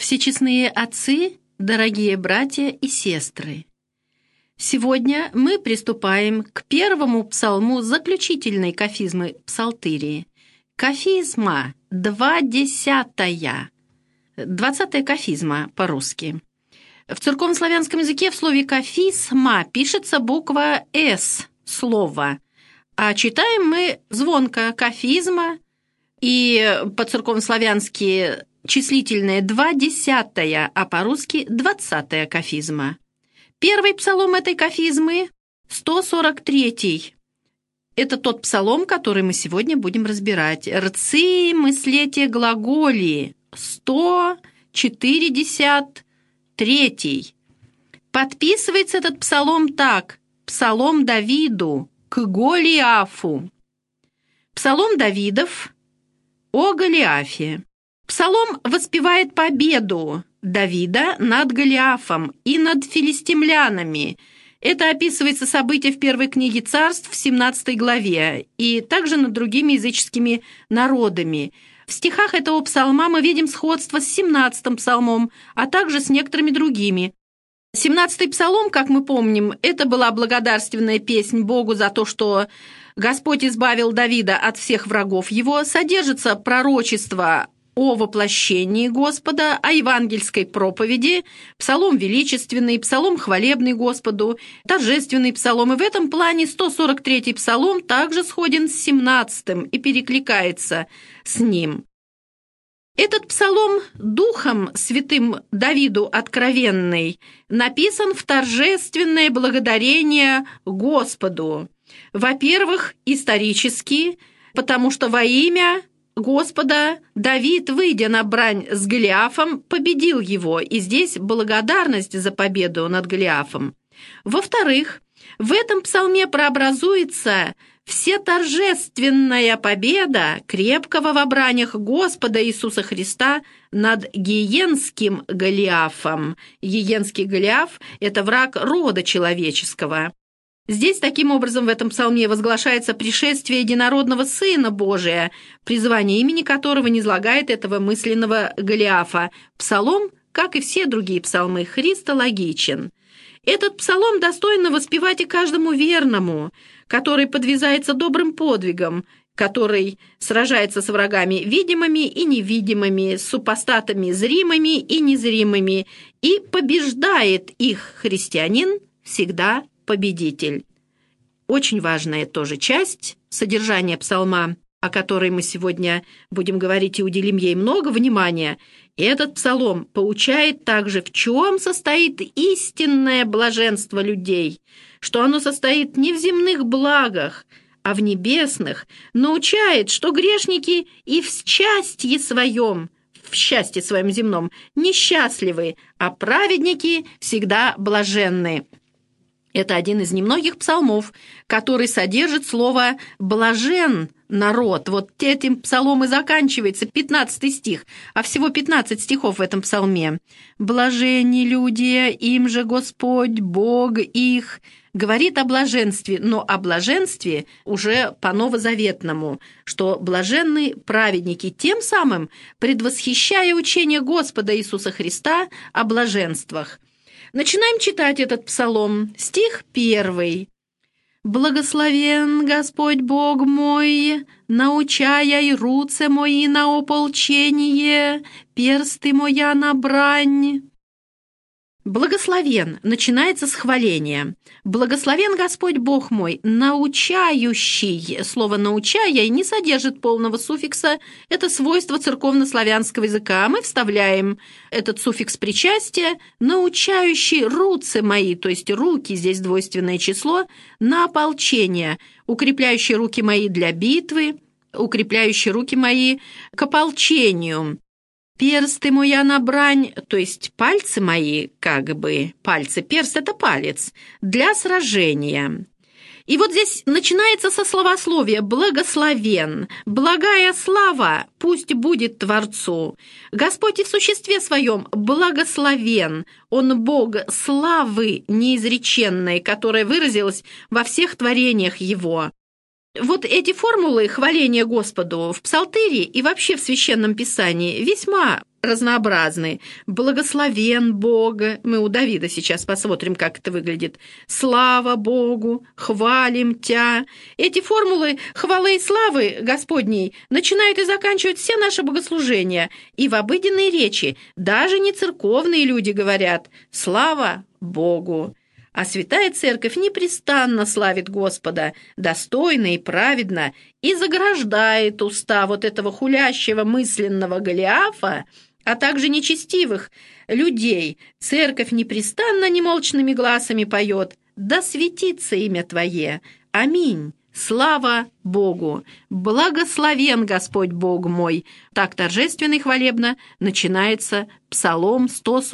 Всечестные отцы, дорогие братья и сестры, сегодня мы приступаем к первому псалму заключительной кафизмы Псалтырии. Кафизма 20, 20-я кафизма по-русски. В церковнославянском языке в слове «кафизма» пишется буква «С» слова, а читаем мы звонко «кафизма», и по-церковнославянски числительное 20, а по-русски 20-я кафизма. Первый псалом этой кафизмы – 143-й. Это тот псалом, который мы сегодня будем разбирать. «Рцы мыслете глаголи» 143. Подписывается этот псалом так: «Псалом Давиду к Голиафу». Псалом Давидов о Голиафе. Псалом воспевает победу Давида над Голиафом и над филистимлянами. Это описывается событие в первой книге Царств в 17 главе и также над другими языческими народами. В стихах этого псалма мы видим сходство с 17-м псалмом, а также с некоторыми другими. 17-й псалом, как мы помним, это была благодарственная песнь Богу за то, что Господь избавил Давида от всех врагов его. Содержится пророчество о воплощении Господа, о евангельской проповеди, псалом величественный, псалом хвалебный Господу, торжественный псалом. И в этом плане 143-й псалом также сходен с 17-м и перекликается с ним. Этот псалом Духом Святым Давиду откровенный написан в торжественное благодарение Господу. Во-первых, исторически, потому что во имя Господа Давид, выйдя на брань с Голиафом, победил его, и здесь благодарность за победу над Голиафом. Во-вторых, в этом псалме прообразуется всеторжественная победа крепкого во бранях Господа Иисуса Христа над гиенским Голиафом. Гиенский Голиаф – это враг рода человеческого. Здесь, таким образом, в этом псалме возглашается пришествие единородного Сына Божия, призвание имени которого низлагает этого мысленного Голиафа. Псалом, как и все другие псалмы, христологичен. Этот псалом достойно воспевать и каждому верному, который подвязается добрым подвигом, который сражается с врагами видимыми и невидимыми, с супостатами зримыми и незримыми, и побеждает их христианин всегда победитель. Очень важная тоже часть содержания псалма, о которой мы сегодня будем говорить и уделим ей много внимания. Этот псалом поучает также, в чем состоит истинное блаженство людей, что оно состоит не в земных благах, а в небесных, научает, что грешники и в счастье своем земном, несчастливы, а праведники всегда блаженны. Это один из немногих псалмов, который содержит слово «блажен народ». Вот этим псалом и заканчивается 15 стих, а всего 15 стихов в этом псалме. «Блаженни люди, им же Господь, Бог их», говорит о блаженстве, но о блаженстве уже по новозаветному, что блаженны праведники, тем самым предвосхищая учение Господа Иисуса Христа о блаженствах. Начинаем читать этот псалом. Стих 1. «Благословен Господь Бог мой, научая и руце мои на ополчение, персты моя на брань». «Благословен» начинается с хваления. «Благословен Господь Бог мой, научающий». Слово «научая» не содержит полного суффикса. Это свойство церковнославянского языка. Мы вставляем этот суффикс причастия. «Научающий руцы мои», то есть руки, здесь двойственное число, на ополчение, укрепляющий руки мои для битвы, укрепляющий руки мои к ополчению. «Персты моя на брань», то есть пальцы мои, пальцы, перст – это палец, для сражения. И вот здесь начинается со словословия «благословен», «благая слава пусть будет Творцу». Господь и в существе своем благословен, Он Бог славы неизреченной, которая выразилась во всех творениях Его. Вот эти формулы хваления Господу в Псалтыре и вообще в Священном Писании весьма разнообразны. «Благословен Бог», мы у Давида сейчас посмотрим, как это выглядит. «Слава Богу», «Хвалим Тя». Эти формулы хвалы и славы Господней начинают и заканчивают все наши богослужения. И в обыденной речи даже не церковные люди говорят «Слава Богу». А Святая Церковь непрестанно славит Господа, достойно и праведно, и заграждает уста вот этого хулящего мысленного Голиафа, а также нечестивых людей. Церковь непрестанно немолчными гласами поет: «Да светится имя Твое! Аминь! Слава Богу! Благословен Господь Бог мой!» Так торжественно и хвалебно начинается Псалом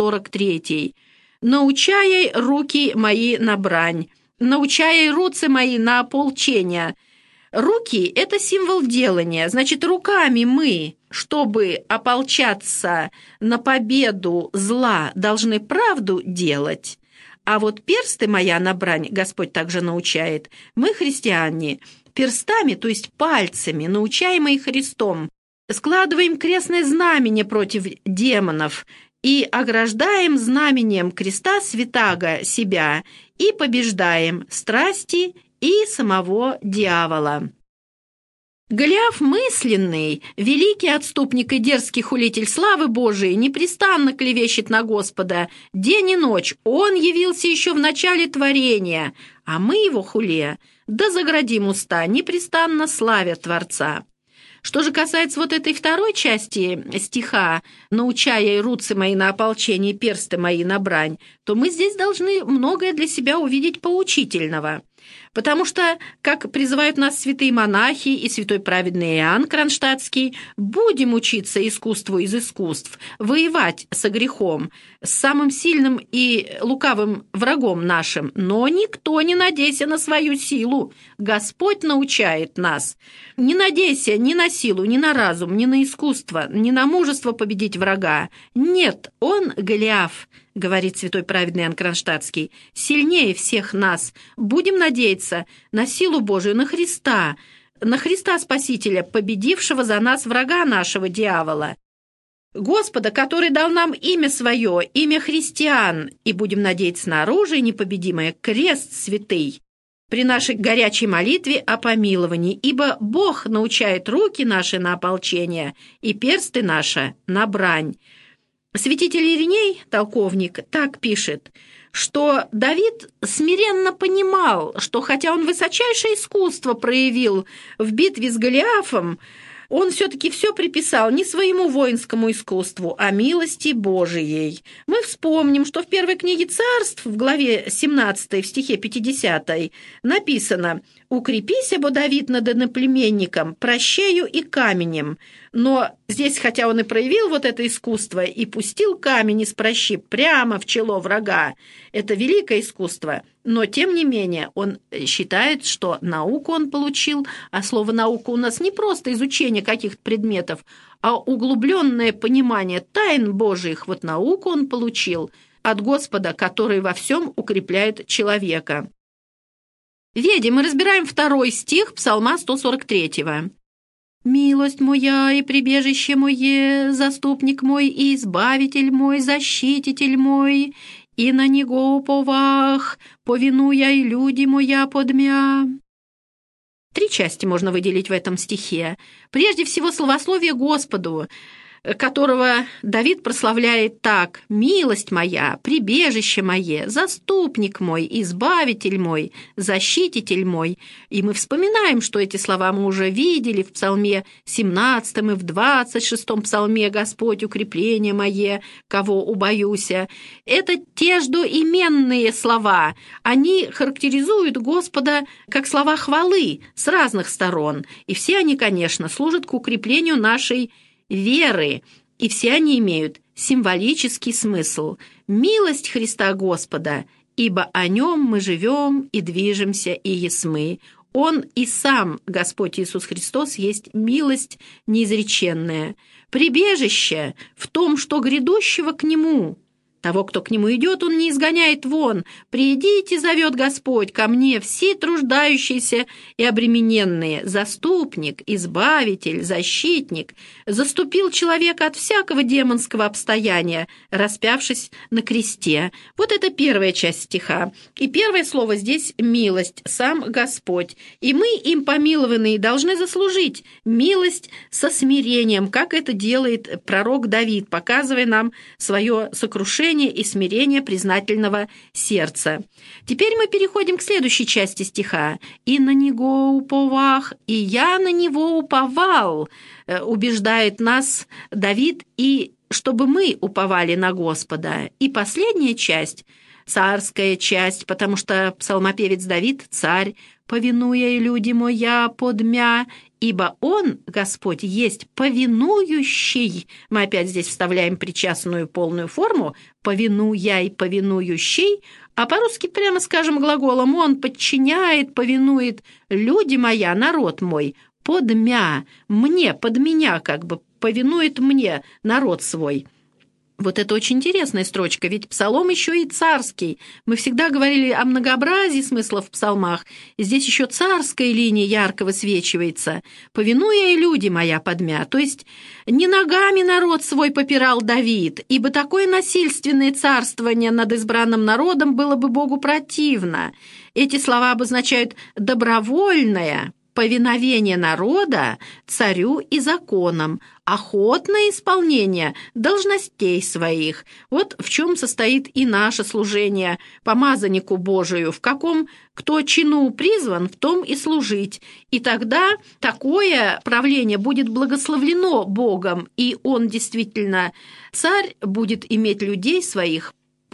143. «Научай руки мои на брань, научай руцы мои на ополчение». Руки – это символ делания, значит, руками мы, чтобы ополчаться на победу зла, должны правду делать. А вот персты моя на брань, Господь также научает, мы, христиане, перстами, то есть пальцами, научаемые Христом, складываем крестное знамение против демонов и ограждаем знамением креста святаго себя и побеждаем страсти и самого дьявола. Голиаф мысленный, великий отступник и дерзкий хулитель славы Божией, непрестанно клевещет на Господа день и ночь. Он явился еще в начале творения, а мы его хуле, да заградим уста, непрестанно славя Творца. Что же касается вот этой второй части стиха «научая и руцы мои на ополчение, персты мои на брань», то мы здесь должны многое для себя увидеть поучительного. Потому что, как призывают нас святые монахи и святой праведный Иоанн Кронштадтский, будем учиться искусству из искусств, воевать со грехом, с самым сильным и лукавым врагом нашим, но никто не надейся на свою силу. Господь научает нас. Не надейся ни на силу, ни на разум, ни на искусство, ни на мужество победить врага. Нет, он, Голиаф, говорит святой праведный Иоанн Кронштадтский, сильнее всех нас. Будем надеяться на силу Божию, на Христа Спасителя, победившего за нас врага нашего дьявола. Господа, который дал нам имя свое, имя христиан, и будем надеяться на оружие непобедимое, крест святый, при нашей горячей молитве о помиловании, ибо Бог научает руки наши на ополчение и персты наши на брань. Святитель Ириней, толковник, так пишет, что Давид смиренно понимал, что хотя он высочайшее искусство проявил в битве с Голиафом, он все-таки все приписал не своему воинскому искусству, а милости Божией. Мы вспомним, что в первой книге Царств, в главе 17, в стихе 50, написано «Укрепися, бо Давид над иноплеменником, прощею и каменем». Но здесь, хотя он и проявил вот это искусство и пустил камень из прощи прямо в чело врага, это великое искусство, но тем не менее он считает, что науку он получил, а слово «наука» у нас не просто изучение каких-то предметов, а углубленное понимание тайн Божиих. Вот науку он получил от Господа, который во всем укрепляет человека. Веди, мы разбираем 2 стих Псалма 143. «Милость моя и прибежище мое, заступник мой и избавитель мой, защититель мой, и на него уповах, повинуя и люди моя подмя». 3 части можно выделить в этом стихе. Прежде всего, словословие Господу, которого Давид прославляет так: «Милость моя, прибежище мое, заступник мой, избавитель мой, защититель мой». И мы вспоминаем, что эти слова мы уже видели в Псалме 17 и в 26 Псалме «Господь, укрепление мое, кого убоюся». Это те же именные слова. Они характеризуют Господа как слова хвалы с разных сторон. И все они, конечно, служат к укреплению нашей веры, и все они имеют символический смысл. Милость Христа Господа, ибо о нем мы живем и движемся и есмы. Он и сам, Господь Иисус Христос, есть милость неизреченная. Прибежище в том, что грядущего к Нему Того, кто к нему идет, он не изгоняет вон. «Придите, — зовет Господь, — ко мне все труждающиеся и обремененные». Заступник, избавитель, защитник заступил человека от всякого демонского обстояния, распявшись на кресте. Вот это первая часть стиха. И первое слово здесь — милость, сам Господь. И мы, им помилованные, должны заслужить милость со смирением, как это делает пророк Давид, показывая нам свое сокрушение и смирение признательного сердца. Теперь мы переходим к следующей части стиха. «И на него уповах, и я на него уповал», убеждает нас Давид, и чтобы мы уповали на Господа. И последняя часть, царская часть, потому что псалмопевец Давид – царь, «повинуя люди моя подмя», ибо Он, Господь, есть повинующий. Мы опять здесь вставляем причастную полную форму «повинуя» и «повинующий», а по-русски прямо скажем глаголом «Он подчиняет, повинует люди моя, народ мой, подмя», мне, под меня как бы, повинует мне народ свой. Вот это очень интересная строчка, ведь псалом еще и царский. Мы всегда говорили о многообразии смыслов в псалмах, и здесь еще царская линия ярко высвечивается. «Повинуя и люди моя подмя», то есть не ногами народ свой попирал Давид, ибо такое насильственное царствование над избранным народом было бы Богу противно. Эти слова обозначают добровольное повиновение народа царю и законам, охотное исполнение должностей своих. Вот в чем состоит и наше служение помазаннику Божию, в каком кто чину призван, в том и служить. И тогда такое правление будет благословлено Богом, и он действительно, царь, будет иметь людей своих,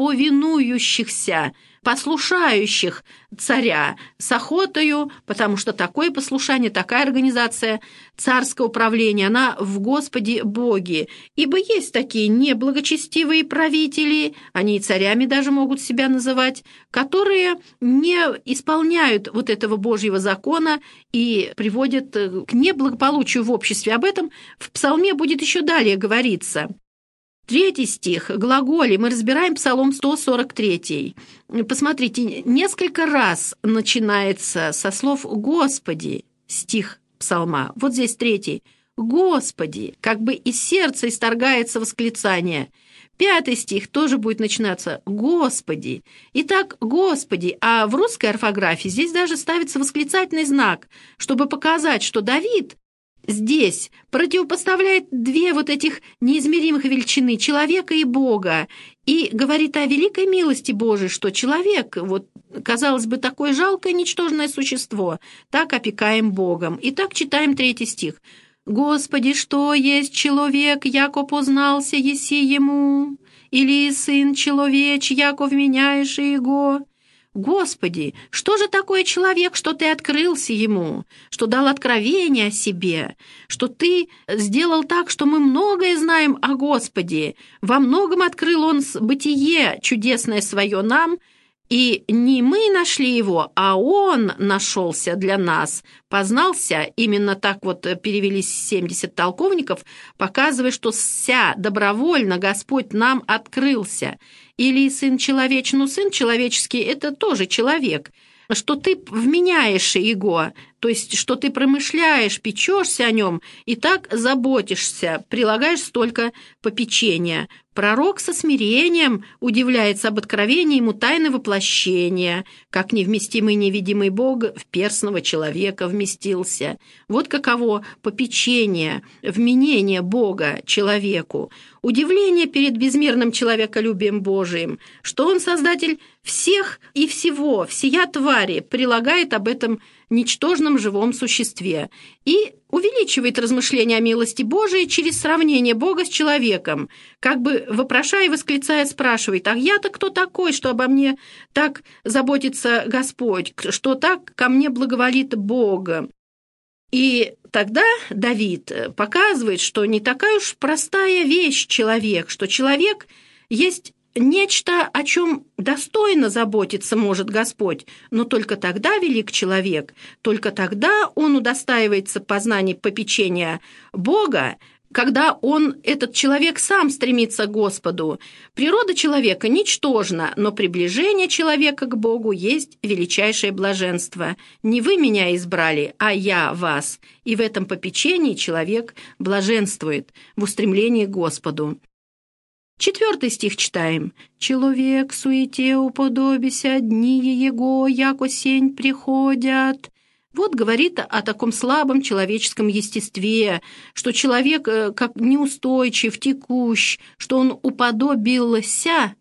повинующихся, послушающих царя с охотою, потому что такое послушание, такая организация царского правления, она в Господе Боге. Ибо есть такие неблагочестивые правители, они и царями даже могут себя называть, которые не исполняют вот этого Божьего закона и приводят к неблагополучию в обществе. Об этом в псалме будет еще далее говориться. 3 стих, глаголи, мы разбираем Псалом 143. Посмотрите, несколько раз начинается со слов «Господи» стих псалма. Вот здесь 3. «Господи», как бы из сердца исторгается восклицание. 5 стих тоже будет начинаться «Господи». Итак, «Господи», а в русской орфографии здесь даже ставится восклицательный знак, чтобы показать, что Давид здесь противопоставляет две вот этих неизмеримых величины – человека и Бога, и говорит о великой милости Божией, что человек, вот, казалось бы, такое жалкое, ничтожное существо, так опекаем Богом. И так читаем 3 стих. «Господи, что есть человек, яко познался еси ему, или сын человеч, яко вменяешь его». Господи, что же такое человек, что ты открылся ему, что дал откровение о себе, что ты сделал так, что мы многое знаем о Господе, во многом открыл он бытие чудесное свое нам, и не мы нашли его, а он нашелся для нас, познался, именно так вот перевелись 70 толковников, показывая, что ся добровольно Господь нам открылся. Или сын человеч, ну сын человеческий – это тоже человек, что ты вменяешь его, то есть что ты промышляешь, печешься о нем и так заботишься, прилагаешь столько попечения. Пророк со смирением удивляется об откровении ему тайны воплощения, как невместимый невидимый Бог в перстного человека вместился. Вот каково попечение, вменение Бога человеку. Удивление перед безмерным человеколюбием Божиим, что Он создатель всех и всего, всея твари, прилагает об этом ничтожном живом существе и увеличивает размышления о милости Божией через сравнение Бога с человеком, как бы вопрошая и восклицая спрашивает: «А я-то кто такой, что обо мне так заботится Господь, что так ко мне благоволит Бог?» И тогда Давид показывает, что не такая уж простая вещь человек, что человек есть нечто, о чем достойно заботиться может Господь, но только тогда велик человек, только тогда он удостаивается познаний попечения Бога, когда этот человек сам стремится к Господу. Природа человека ничтожна, но приближение человека к Богу есть величайшее блаженство. Не вы меня избрали, а я вас. И в этом попечении человек блаженствует в устремлении к Господу. 4 стих читаем. «Человек суете уподобися, дни его, яко сень приходят». Вот говорит о таком слабом человеческом естестве, что человек как неустойчив, текущ, что он уподобился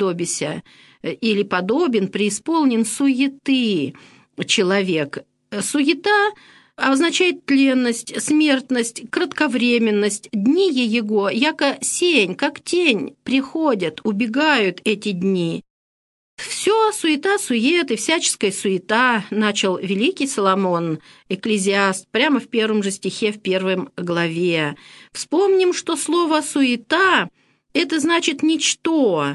или подобен, преисполнен суеты человек. Суета означает тленность, смертность, кратковременность. Дни его, яко сень, как тень, приходят, убегают эти дни. «Все суета-сует и всяческая суета», начал великий Соломон, Экклезиаст, прямо в 1 же стихе, в 1 главе. Вспомним, что слово «суета» – это значит «ничто».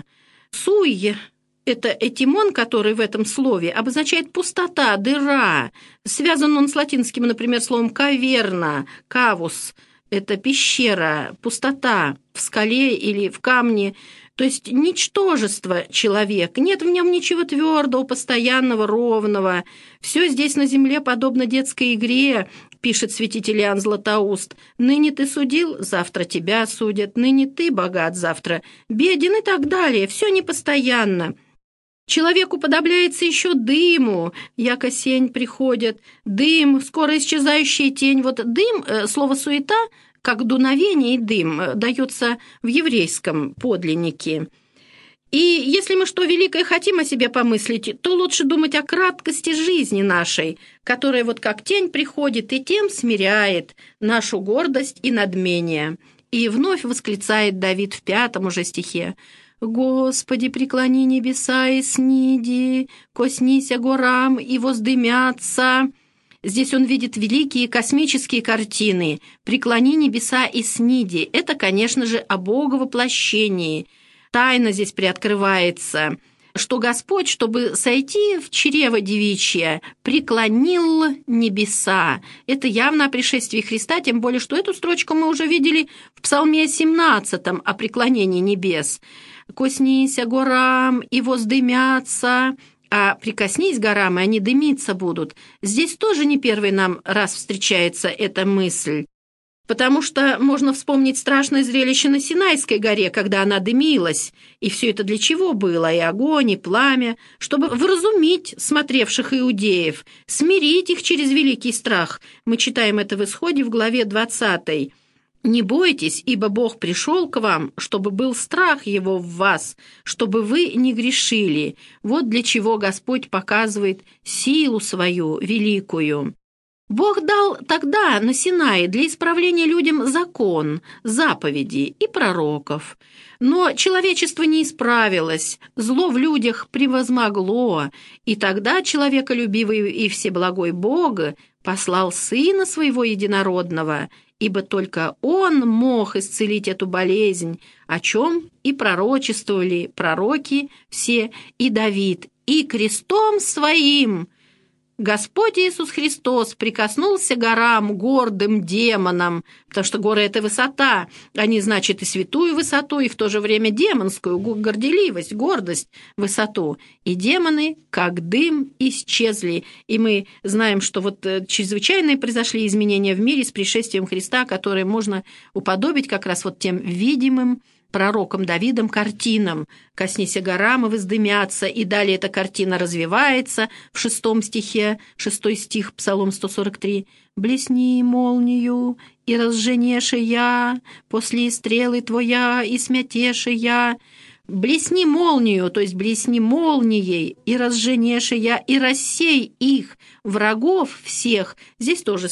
«Суй» – это этимон, который в этом слове обозначает пустота, дыра. Связан он с латинским, например, словом «каверна», «кавус». Это пещера, пустота в скале или в камне. То есть ничтожество человек, нет в нем ничего твердого, постоянного, ровного. Все здесь на земле подобно детской игре, пишет святитель Иоанн Златоуст. «Ныне ты судил, завтра тебя судят, ныне ты богат, завтра беден» и так далее. Все непостоянно. Человеку подобляется еще дыму, яко сень приходит, дым, скоро исчезающая тень. Вот дым, слово «суета», как дуновение и дым, дается в еврейском подлиннике. И если мы что великое хотим о себе помыслить, то лучше думать о краткости жизни нашей, которая вот как тень приходит и тем смиряет нашу гордость и надмение. И вновь восклицает Давид в 5 уже стихе: «Господи, преклони небеса и сниди, коснися горам и воздымятся». Здесь он видит великие космические картины. «Преклони небеса и сниди» — это, конечно же, о Боговоплощении. Тайна здесь приоткрывается, что Господь, чтобы сойти в чрево девичье, преклонил небеса. Это явно о пришествии Христа, тем более, что эту строчку мы уже видели в Псалме 17 о преклонении небес. «Коснися горам и воздымятся». А прикоснись горам, и они дымиться будут. Здесь тоже не первый нам раз встречается эта мысль, потому что можно вспомнить страшное зрелище на Синайской горе, когда она дымилась. И все это для чего было? И огонь, и пламя, чтобы вразумить смотревших иудеев, смирить их через великий страх. Мы читаем это в Исходе в главе 20. «Не бойтесь, ибо Бог пришел к вам, чтобы был страх Его в вас, чтобы вы не грешили». Вот для чего Господь показывает силу свою великую. Бог дал тогда на Синае для исправления людям закон, заповеди и пророков. Но человечество не исправилось, зло в людях превозмогло, и тогда человеколюбивый и всеблагой Бог послал Сына Своего Единородного, ибо только Он мог исцелить эту болезнь, о чем и пророчествовали пророки все, и Давид, и крестом Своим Господь Иисус Христос прикоснулся к горам, гордым демонам, потому что горы — это высота, они значат и святую высоту, и в то же время демонскую, горделивость, гордость, высоту. И демоны, как дым, исчезли. И мы знаем, что вот чрезвычайные произошли изменения в мире с пришествием Христа, которые можно уподобить как раз вот тем видимым пророком Давидом картинам. «Коснися горам и воздымятся», и далее эта картина развивается в 6 стихе, 6 стих, Псалом 143. «Блесни молнию, и разженеши я, после стрелы твоя, и смятеши я». «Блесни молнию», то есть блесни молнией, и разженеши я, и рассей их, врагов всех. Здесь тоже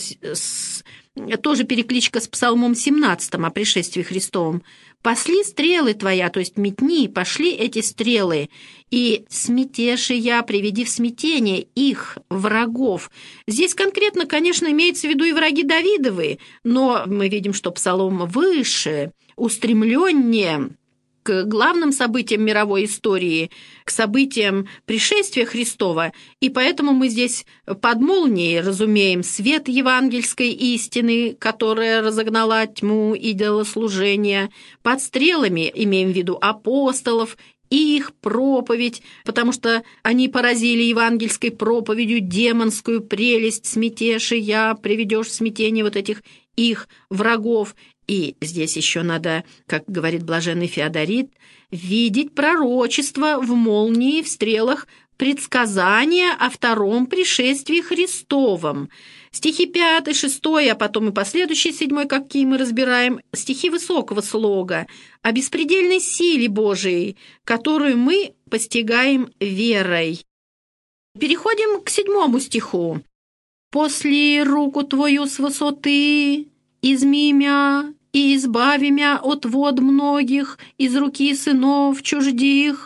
тоже перекличка с Псалмом 17 о пришествии Христовом. «Пасли стрелы твоя», то есть метни, пошли эти стрелы, и сметеши я, приведи в смятение их, врагов. Здесь конкретно, конечно, имеется в виду и враги Давидовы, но мы видим, что Псалом выше, устремленнее. к главным событиям мировой истории, к событиям пришествия Христова, и поэтому мы здесь под молнией разумеем свет евангельской истины, которая разогнала тьму идолослужения, под стрелами имеем в виду апостолов и их проповедь, потому что они поразили евангельской проповедью демонскую прелесть смятешия, приведешь в смятение вот этих их врагов. И здесь еще надо, как говорит блаженный Феодорит, видеть пророчество в молнии, в стрелах, предсказания о втором пришествии Христовом. Стихи 5, 6, а потом и последующие 7, какие мы разбираем, стихи высокого слога, о беспредельной силе Божией, которую мы постигаем верой. Переходим к 7 стиху. «После руку твою с высоты изми мя и избави мя от вод многих из руки сынов чуждих».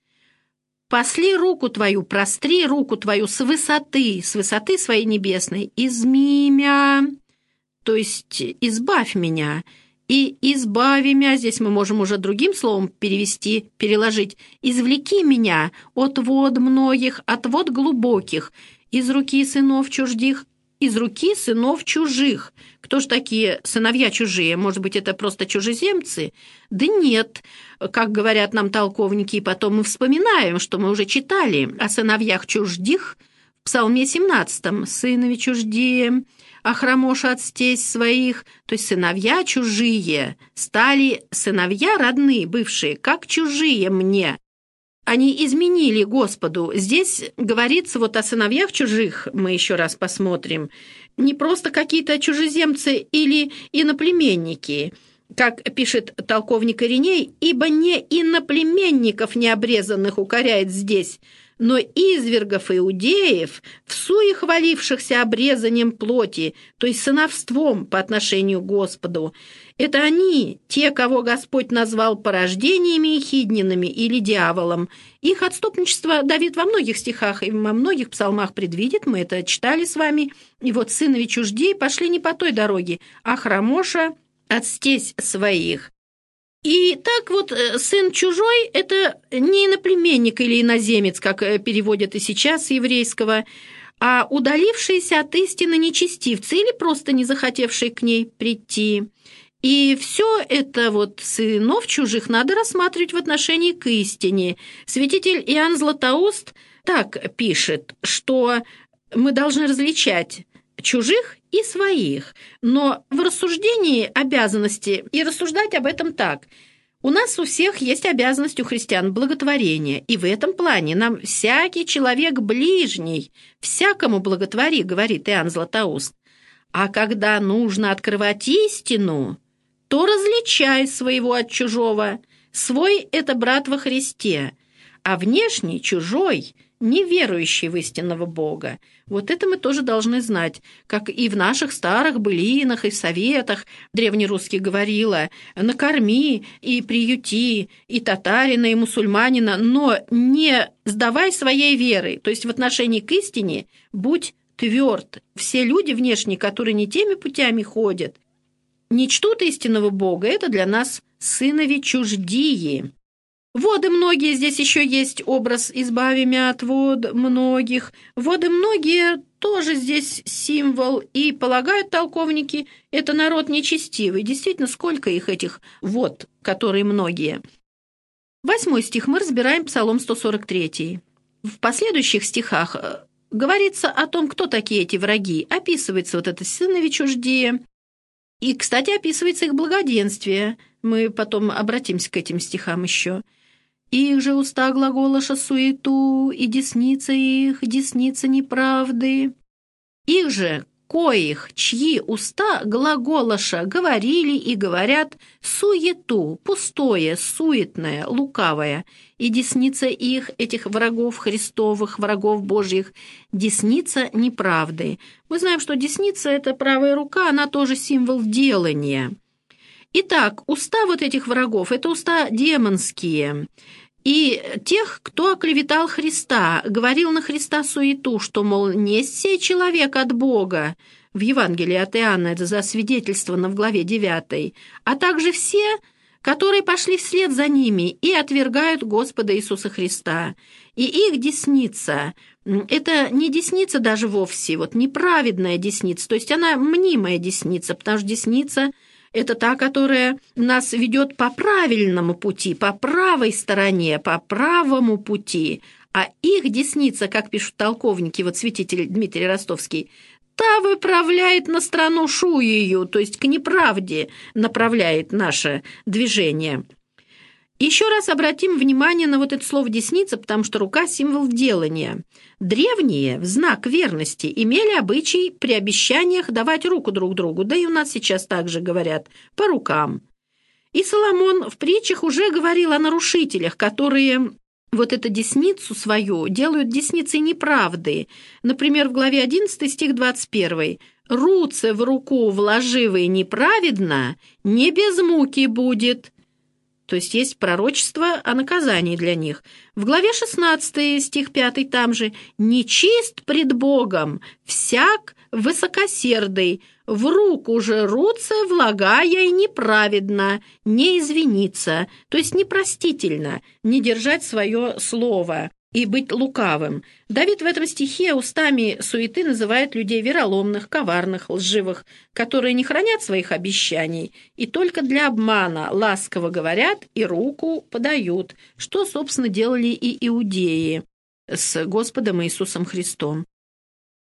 «Посли руку твою, простри руку твою с высоты своей небесной, изми мя», то есть избавь меня, и избави мя, здесь мы можем уже другим словом перевести, переложить, извлеки меня от вод многих, от вод глубоких, из руки сынов чуждих, из руки сынов чужих. Кто ж такие сыновья чужие? Может быть, это просто чужеземцы? Да нет, как говорят нам толковники, и потом мы вспоминаем, что мы уже читали о сыновьях чуждих в Псалме 17. «Сынови чуждие, охромоша от стесь своих», то есть сыновья чужие, стали сыновья родные, бывшие, как чужие мне. Они изменили Господу. Здесь говорится вот о сыновьях чужих, мы еще раз посмотрим, не просто какие-то чужеземцы или иноплеменники, как пишет толковник Ириней, ибо не иноплеменников необрезанных укоряет здесь, но извергов иудеев, всуе хвалившихся обрезанием плоти, то есть сыновством по отношению к Господу. Это они, те, кого Господь назвал порождениями ехидненными или дьяволом. Их отступничество Давид во многих стихах и во многих псалмах предвидит, мы это читали с вами. И вот сынови чуждей пошли не по той дороге, а хромоша от стесь своих. И так вот сын чужой – это не иноплеменник или иноземец, как переводят и сейчас с еврейского, а удалившиеся от истины нечестивцы или просто не захотевшие к ней прийти. И все это вот сынов чужих надо рассматривать в отношении к истине. Святитель Иоанн Златоуст так пишет, что мы должны различать чужих и своих, но в рассуждении обязанности и рассуждать об этом так. У нас у всех есть обязанность у христиан благотворения, и в этом плане нам всякий человек ближний, всякому благотвори, говорит Иоанн Златоуст. А когда нужно открывать истину, то различай своего от чужого. Свой – это брат во Христе, а внешний – чужой – неверующий в истинного Бога. Вот это мы тоже должны знать, как и в наших старых былинах и советах древнерусский говорила: накорми и приюти и татарина, и мусульманина, но не сдавай своей веры, то есть в отношении к истине будь тверд. Все люди внешние, которые не теми путями ходят, не чтут истинного Бога, это для нас сынови чуждии. Воды многие, здесь еще есть образ «избави мя от вод многих». Воды многие тоже здесь символ, и полагают толковники, это народ нечестивый. Действительно, сколько их этих вод, которые многие. 8 стих мы разбираем Псалом 143. В последующих стихах говорится о том, кто такие эти враги. Описывается вот это сынови чуждие. И, кстати, описывается их благоденствие. Мы потом обратимся к этим стихам еще. «Их же уста глаголоша суету, и десница их, десница неправды». Их же, коих, чьи уста глаголоша говорили и говорят суету, пустое, суетное, лукавое, и десница их, этих врагов Христовых, врагов Божьих, десница неправды. Мы знаем, что десница – это правая рука, она тоже символ делания. Итак, уста вот этих врагов – это уста демонские. И тех, кто оклеветал Христа, говорил на Христа суету, что, мол, не сей человек от Бога, в Евангелии от Иоанна это засвидетельствовано в главе 9, а также все, которые пошли вслед за ними и отвергают Господа Иисуса Христа. И их десница – это не десница даже вовсе, вот неправедная десница, то есть она мнимая десница, потому что десница – это та, которая нас ведет по правильному пути, по правой стороне, по правому пути. А их десница, как пишут толковники, вот святитель Дмитрий Ростовский, та выправляет на сторону шуею, то есть к неправде направляет наше движение. Еще раз обратим внимание на вот это слово «десница», потому что рука – символ делания. Древние в знак верности имели обычай при обещаниях давать руку друг другу, да и у нас сейчас также говорят «по рукам». И Соломон в притчах уже говорил о нарушителях, которые вот эту десницу свою делают десницей неправды. Например, в главе 11 стих 21. «Руце в руку вложивый неправедно, не без муки будет». То есть пророчество о наказании для них. В главе 16 стих 5 там же «Нечист пред Богом всяк высокосердый, в руку же руце влагая и неправедно, не извиниться», то есть непростительно, не держать свое слово и быть лукавым. Давид в этом стихе устами суеты называет людей вероломных, коварных, лживых, которые не хранят своих обещаний и только для обмана ласково говорят и руку подают, что, собственно, делали и иудеи с Господом Иисусом Христом.